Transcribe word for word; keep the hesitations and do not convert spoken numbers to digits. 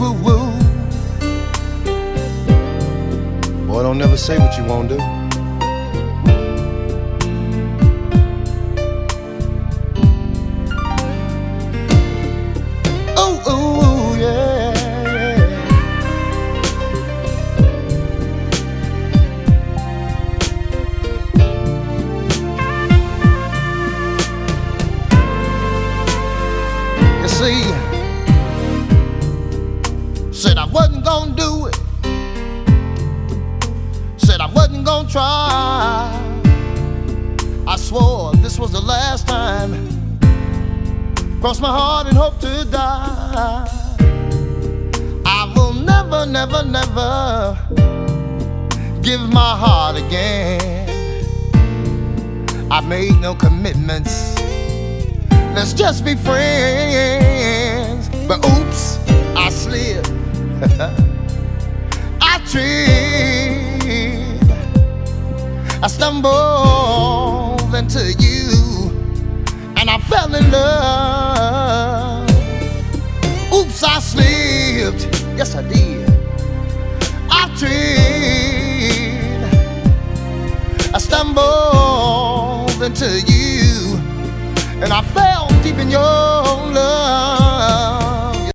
woo woo. Boy, don't never say what you won't do. Ooh, ooh, yeah, yeah. You see, said I wasn't gonna do it. Said I wasn't gonna try. I swore this was the last time. Cross my heart and hope to die. I will never, never, never give my heart again. I made no commitments. Let's just be friends. But oops, I slipped. I tripped. I stumbled into you, and I fell in love. Oops, I slipped. Yes, I did. I tripped. I stumbled into you, and I fell deep in your love.